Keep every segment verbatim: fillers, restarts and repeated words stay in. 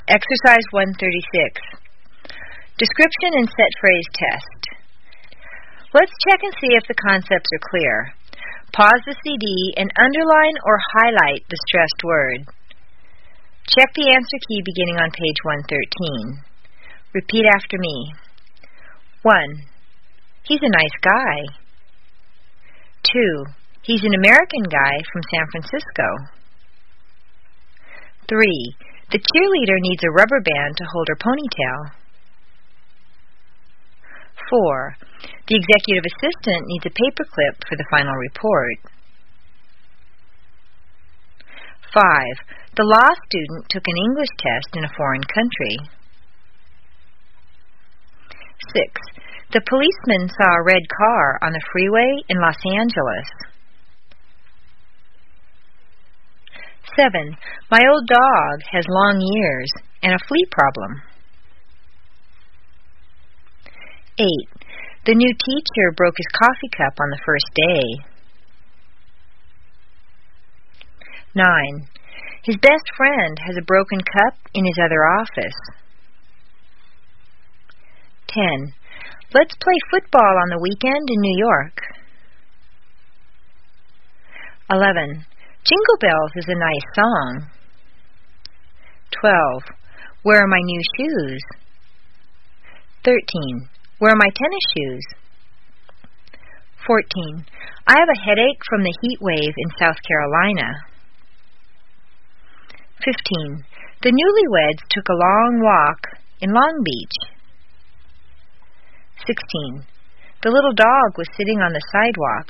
Exercise one thirty-six. Description and set phrase test. Let's check and see if the concepts are clear. Pause the C D and underline or highlight the stressed word. Check the answer key beginning on page one thirteen. Repeat after me. one. He's a nice guy. two. He's an American guy from San Francisco. three. The cheerleader needs a rubber band to hold her ponytail. four. The executive assistant needs a paperclip for the final report. five. The law student took an English test in a foreign country. six. The policeman saw a red car on the freeway in Los Angeles. seven. My old dog has long ears and a flea problem. eight. The new teacher broke his coffee cup on the first day. nine. His best friend has a broken cup in his other office. ten. Let's play football on the weekend in New York. eleven. Jingle Bells is a nice song. twelve. Where are my new shoes? thirteen. Where are my tennis shoes? fourteen. I have a headache from the heat wave in South Carolina. fifteen. The newlyweds took a long walk in Long Beach. sixteen. The little dog was sitting on the sidewalk.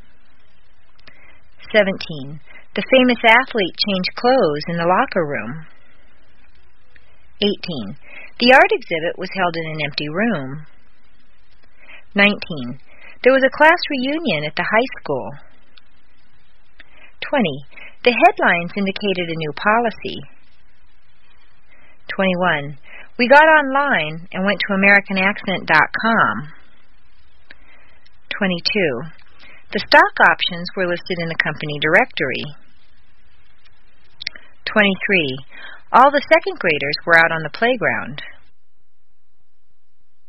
seventeen. The famous athlete changed clothes in the locker room. eighteen. The art exhibit was held in an empty room. nineteen. There was a class reunion at the high school. twenty. The headlines indicated a new policy. twenty-one. We got online and went to American Accent dot com. twenty-two. The stock options were listed in the company directory. twenty-three. All the second graders were out on the playground.